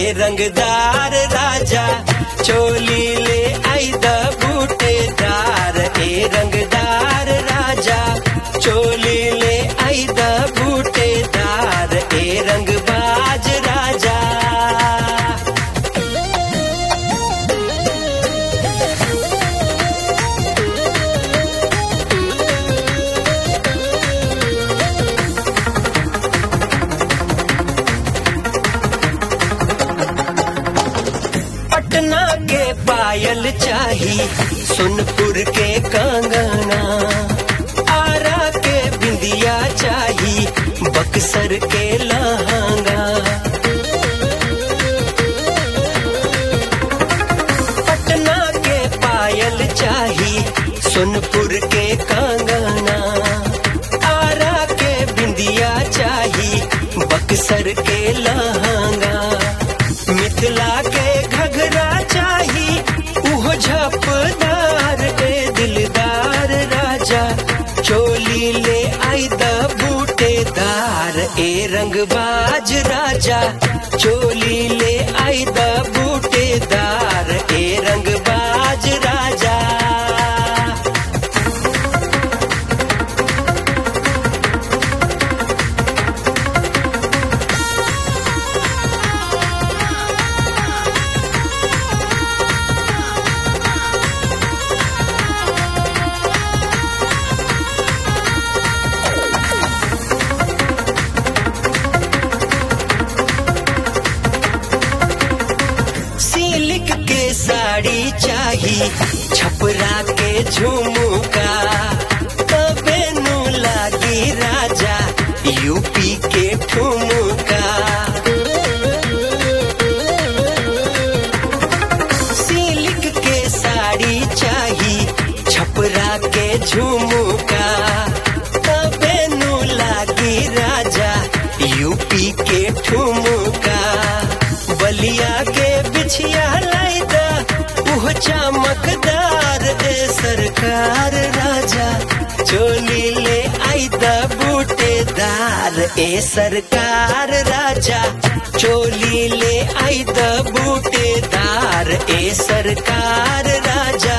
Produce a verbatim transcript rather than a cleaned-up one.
रंगदार राजा चोली ले आई द बूटेदार ए रंगदार राजा चोली ले आई द बूटेदार ए रंगबाज राजा। पटना के पायल चाही सोनपुर के कंगना आरा के बिंदिया चाही बक्सर के लहंगा। पटना के पायल चाही सोनपुर के कंगना आरा के बिंदिया चाही बक्सर के लहंगा। मिथिला के घघरा चाही उहो झपदार ए दिलदार राजा चोली ले आई द बूटेदार ए रंगबाज राजा चोली ले आई द बूटेदार ए रंगबाज राजा। सिल्क के साड़ी चाही छपरा के झुमका तबे नु लागी राजा यूपी के ठुमका। सिल्क के साड़ी चाही छपरा के झुमका तबे नु लागी राजा यूपी के ठुमका। बलिया के बिछिया लाई दा उह चमकदार ए सरकार राजा चोली ले आई द बूटेदार ए सरकार राजा चोली ले आई द बूटेदार ए सरकार राजा।